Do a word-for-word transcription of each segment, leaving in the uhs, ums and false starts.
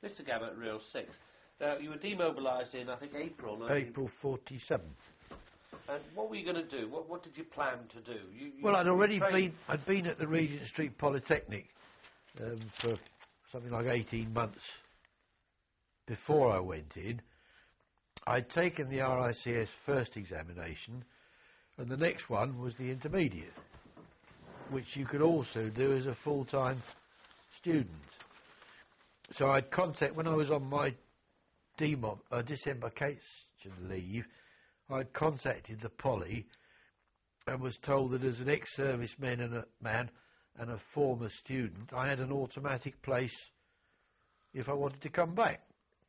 Mister Gabbert, Real Six. Now, you were demobilised in, I think, April. nineteen April forty-seven. And what were you going to do? What What did you plan to do? You, you, Well, I'd already trained... been. I'd been at the Regent Street Polytechnic um, for something like eighteen months before I went in. I'd taken the R I C S first examination, and the next one was the intermediate, which you could also do as a full-time student. So I'd contact, when I was on my demob, uh, disembarkation leave, I'd contacted the Poly and was told that as an ex-serviceman and a man and a former student, I had an automatic place if I wanted to come back.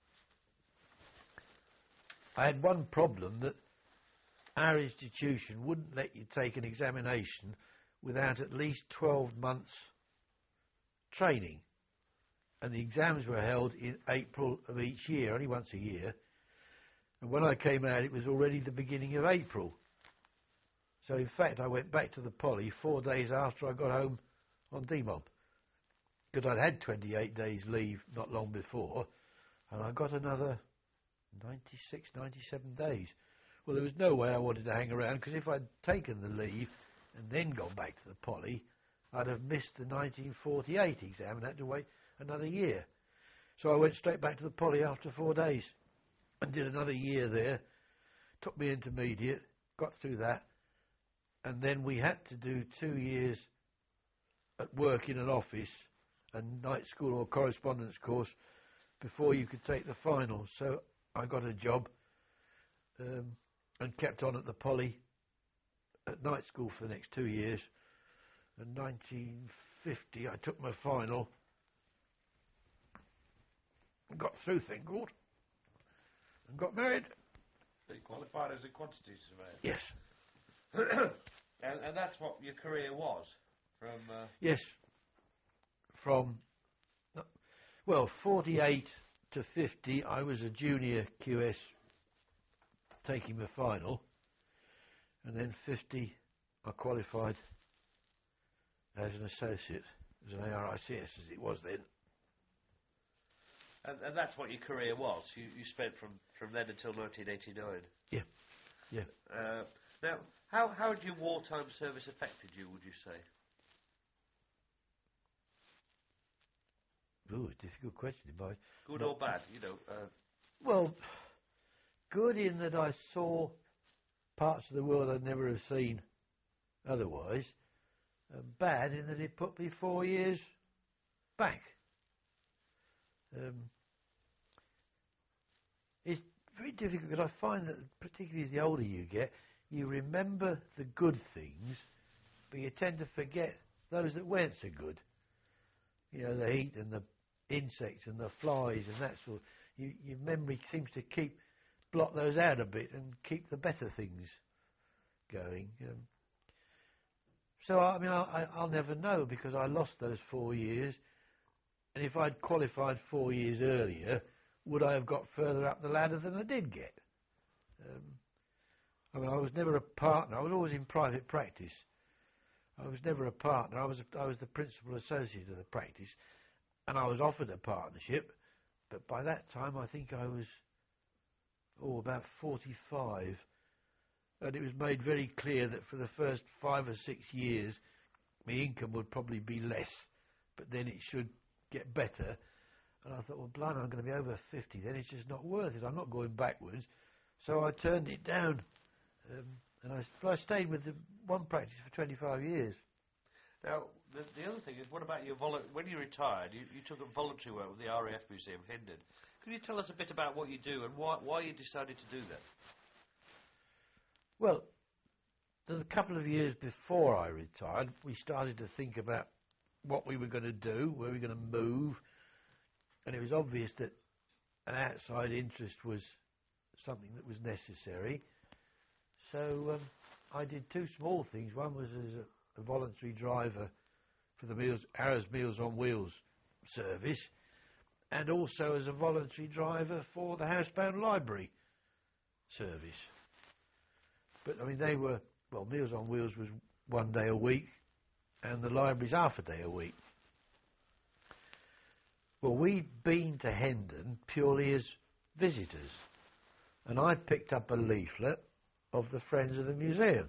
I had one problem, that our institution wouldn't let you take an examination without at least twelve months training. And the exams were held in April of each year, only once a year. And when I came out, it was already the beginning of April. So in fact, I went back to the Poly four days after I got home on demob, because I'd had twenty-eight days leave not long before, and I got another ninety-six, ninety-seven days. Well, there was no way I wanted to hang around, because if I'd taken the leave and then gone back to the Poly, I'd have missed the nineteen forty-eight exam and had to wait another year. So I went straight back to the Poly after four days and did another year there, took me intermediate, got through that, and then we had to do two years at work in an office and night school or correspondence course before you could take the final. So I got a job um, and kept on at the Poly at night school for the next two years. In nineteen fifty I took my final, got through, thank God, and got married. So you qualified as a quantity surveyor? Yes. and, and that's what your career was? From uh... Yes. From, well, forty-eight to fifty, I was a junior Q S taking the final, and then fifty I qualified as an associate, as an A R I C S as it was then. And, and that's what your career was? You, you spent from, from then until nineteen eighty-nine? Yeah, yeah. Uh, now, how, how had your wartime service affected you, would you say? Ooh, difficult question. But good or bad, you know? Uh, well, good in that I saw parts of the world I'd never have seen otherwise. Uh, bad in that it put me four years back. Um, it's very difficult because I find that particularly as the older you get, you remember the good things, but you tend to forget those that weren't so good. You know, the heat and the insects and the flies and that sort. You, your memory seems to keep blot those out a bit and keep the better things going. Um, so I mean, I, I'll never know because I lost those four years. And if I'd qualified four years earlier, would I have got further up the ladder than I did get? Um, I mean, I was never a partner. I was always in private practice. I was never a partner. I was a, I was the principal associate of the practice, and I was offered a partnership. But by that time, I think I was oh about forty-five, and it was made very clear that for the first five or six years, my income would probably be less, but then it should get better. And I thought, well, blimey, I'm going to be over fifty. Then it's just not worth it. I'm not going backwards. So I turned it down. Um, and I, I stayed with the one practice for twenty-five years. Now, the, the other thing is, what about your volu- when you retired, you, you took up voluntary work with the R A F Museum, Hendon. Can you tell us a bit about what you do and why, why you decided to do that? Well, a couple of years before I retired, we started to think about what we were going to do, where we were going to move, and it was obvious that an outside interest was something that was necessary. So um, I did two small things. One was as a, a voluntary driver for the Meals, Arras Meals on Wheels service, and also as a voluntary driver for the Housebound Library service. But I mean, they were, well, Meals on Wheels was one day a week, and the library's half a day a week. Well, we'd been to Hendon purely as visitors, and I picked up a leaflet of the Friends of the Museum.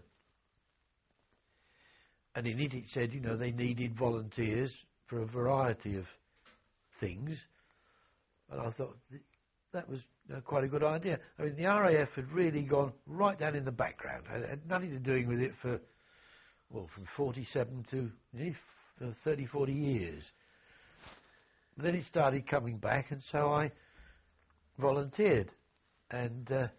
And in it it said, you know, they needed volunteers for a variety of things. And I thought th- that was you know, quite a good idea. I mean, the R A F had really gone right down in the background. It had nothing to do with it for, well, from forty-seven to nearly f- thirty, forty years. But then it started coming back, and so I volunteered and uh,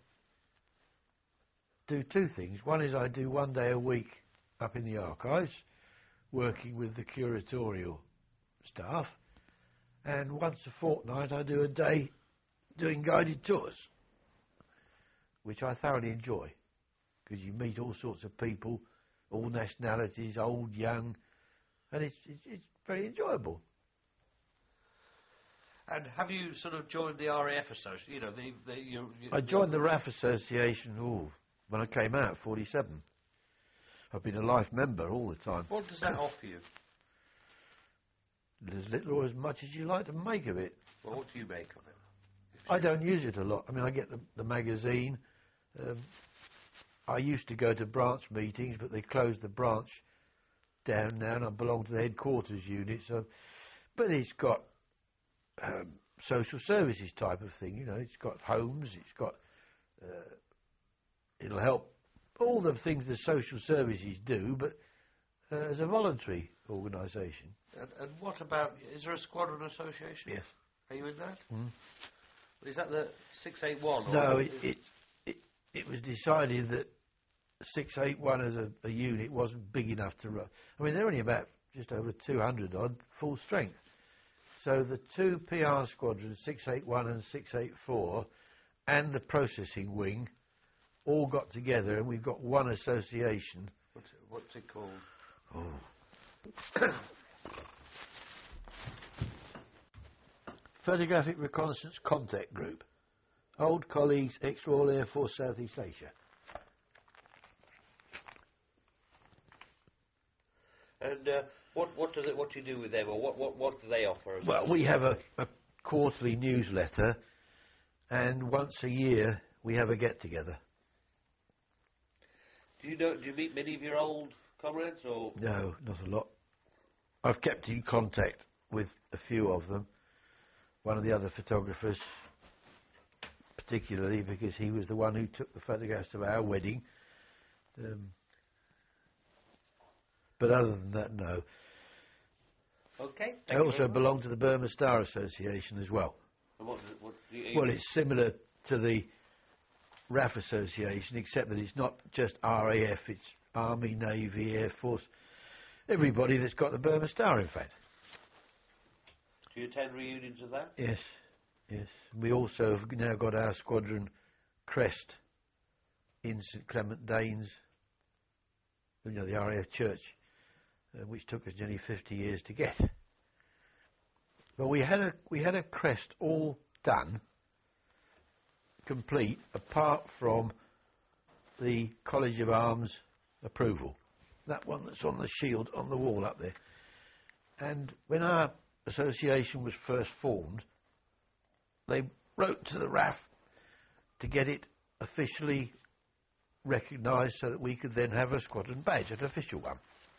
do two things. One is I do one day a week up in the archives, working with the curatorial staff, and once a fortnight I do a day doing guided tours, which I thoroughly enjoy, because you meet all sorts of people, all nationalities, old, young, and it's, it's, it's very enjoyable. And have you sort of joined the R A F Association? You know, the, the, you, you, I joined the R A F Association ooh, when I came out, forty-seven. I've been a life member all the time. What does that offer you? As little or as much as you like to make of it. Well, what do you make of it? I don't use it a lot. I mean, I get the, the magazine. Um, I used to go to branch meetings, but they closed the branch down now, and I belong to the headquarters unit. So, but it's got um, social services type of thing. You know, it's got homes. It's got. Uh, it'll help all the things the social services do, but uh, as a voluntary organisation. And, and what about, is there a squadron association? Yes. Are you in that? Mm. Is that the six eight one? No, it, it, it, it was decided that six eight one as a, a unit wasn't big enough to run. I mean, they're only about just over two hundred odd, full strength. So the two P R squadrons, six eight one and six eight four, and the processing wing, all got together, and we've got one association. What's it, what's it called? Oh. Photographic Reconnaissance Contact Group. Old colleagues, ex-Royal Air Force, Southeast Asia. And uh, what what does it what do you do with them, or what what, what do they offer? As well, we have a, a quarterly newsletter, and once a year we have a get-together. Do you know? Do you meet many of your old comrades, or no, not a lot. I've kept in contact with a few of them. One of the other photographers, particularly because he was the one who took the photographs of our wedding. Um, but other than that, no. Okay. I also belong to the Burma Star Association as well. And what, what do you, well, it's similar to the R A F Association, except that it's not just R A F, it's Army, Navy, Air Force, everybody that's got the Burma Star, in fact. Do you attend reunions of that? Yes, yes. We also have now got our squadron crest in St Clement Danes, you know, the R A F church, uh, which took us nearly fifty years to get. But we had a we had a crest all done, complete, apart from the College of Arms approval. That one that's on the shield on the wall up there. And when our association was first formed, they wrote to the R A F to get it officially recognised so that we could then have a squadron badge, an official one.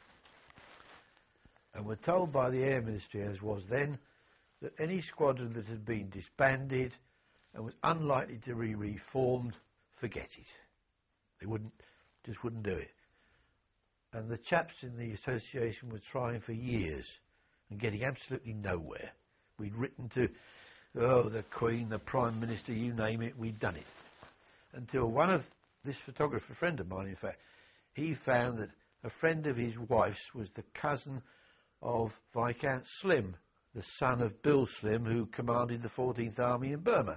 And we're told by the Air Ministry, as was then, that any squadron that had been disbanded and was unlikely to be reformed, forget it. They wouldn't, just wouldn't do it. And the chaps in the association were trying for years and getting absolutely nowhere. We'd written to, oh, the Queen, the Prime Minister, you name it, we'd done it. Until one of, this photographer, a friend of mine, in fact, he found that a friend of his wife's was the cousin of Viscount Slim, the son of Bill Slim, who commanded the fourteenth Army in Burma.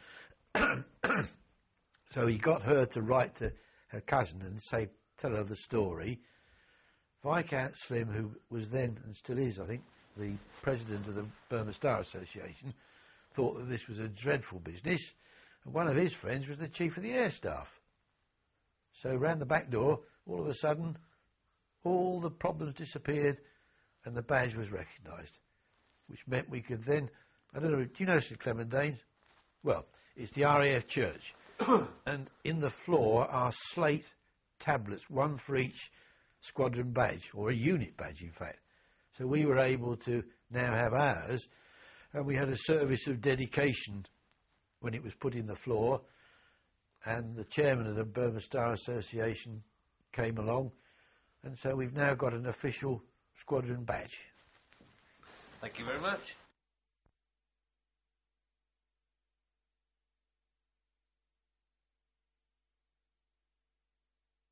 So he got her to write to her cousin and say, tell her the story. Viscount Slim, who was then, and still is, I think, the president of the Burma Star Association, thought that this was a dreadful business, and one of his friends was the chief of the air staff. So round the back door, all of a sudden, all the problems disappeared, and the badge was recognised, which meant we could then I don't know, do you know St Clementines? Well, it's the R A F church. And in the floor are slate tablets, one for each squadron badge, or a unit badge, in fact. So we were able to now have ours, and we had a service of dedication when it was put in the floor, and the chairman of the Burma Star Association came along, and so we've now got an official squadron badge. Thank you very much.